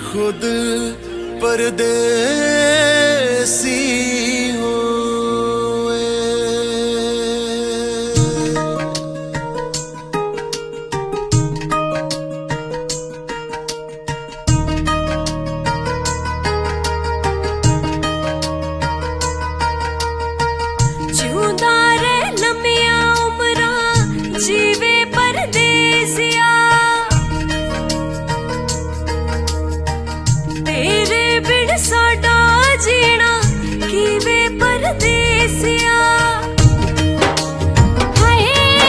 खुद परदेसी होए। जिउंदा रह लम्मियां उमरां जीवे परदेसिया, तेरे बिन साडा जीना कीवे परदेसिया। हाय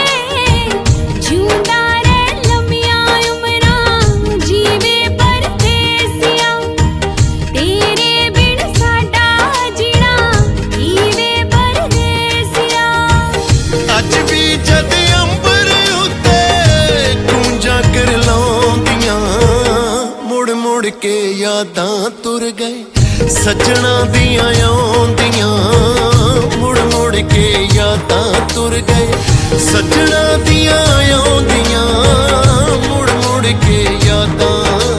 जिउंदा रह लम्मियां उमरां जीवे परदेसिया, तेरे बिन साडा जीना कीवे परदेसिया। अज भी जद अंबर उत्ते गूंजा कर लाउंदियां, मुड़ मुड़ के यादां तुर गए सजना दियां आउंदियां। मुड़ मुड़ के यादां तुर गए सजना दियां आउंदियां, मुड़ मुड़ के यादां।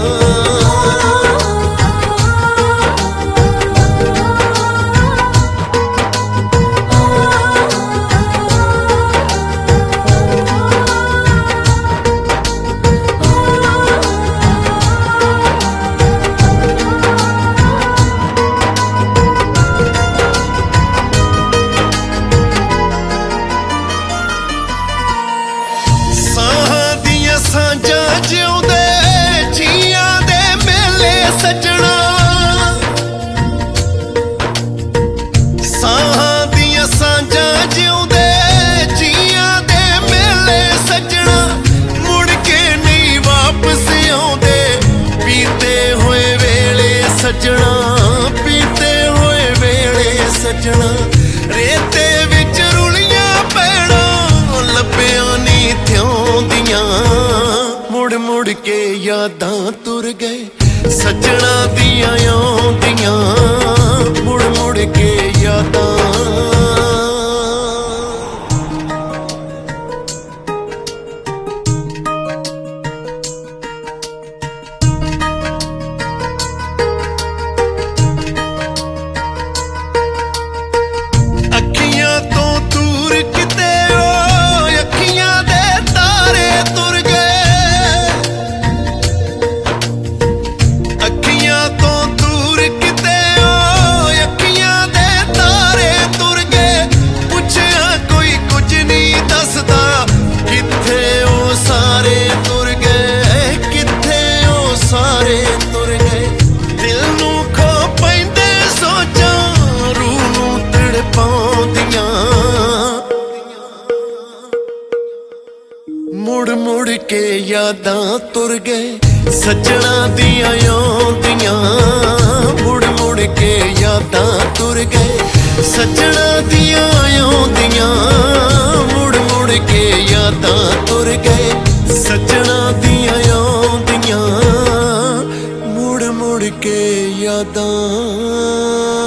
सजना पीते हुए वेले सजना, रेते विच रुलियां पैड़ा लब्बियां नी थ्योंदियां। मुड़ मुड़ के यादां तुर गए सजना दियां आउंदियां, मुड़ मुड़ के यादां। मुड़ मुड़ के यादां तुर गए सजना दियां आउंदियां, मुड़ मुड़ के यादां तुर गए सजना दियां आउंदियां। मुड़ मुड़ के यादां तुर गए सजना दियां आउंदियां, मुड़ मुड़ के यादां।